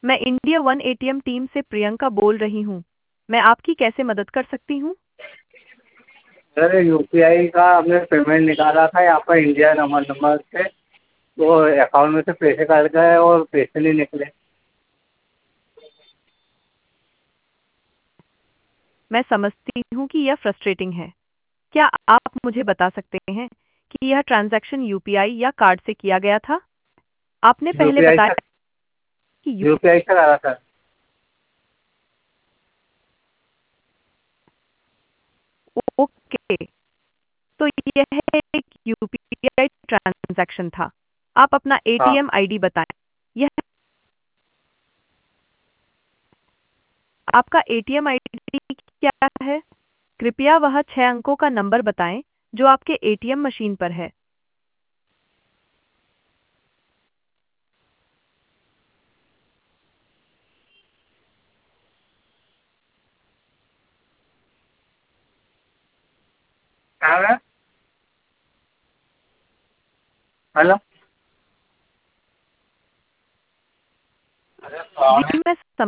मैं India one ATM team से प्रियंका बोल रही हूँ। मैं आपकी कैसे मदद कर सकती हूँ? सर यूपीआई का हमने पेमेंट निकाला था यहाँ पर इंडिया नंबर से, तो अकाउंट में से पैसे कट गए और पैसे नहीं निकले। मैं समझती हूँ कि यह फ्रस्ट्रेटिंग है। क्या आप मुझे बता सकते हैं कि यह ट्रांजैक्शन यूपीआई या कार्ड से किया गया था? आपने पहले यूपीआई से बताया कि यूपीआई से करा सर। ओके, तो यह एक यूपीआई ट्रांजैक्शन था। आप अपना हाँ। एटीएम आईडी बताएं। यह आपका एटीएम आईडी क्या है? कृपया वह 6 अंकों का नंबर बताएं जो आपके एटीएम मशीन पर है। क्या है? हेलो। अरे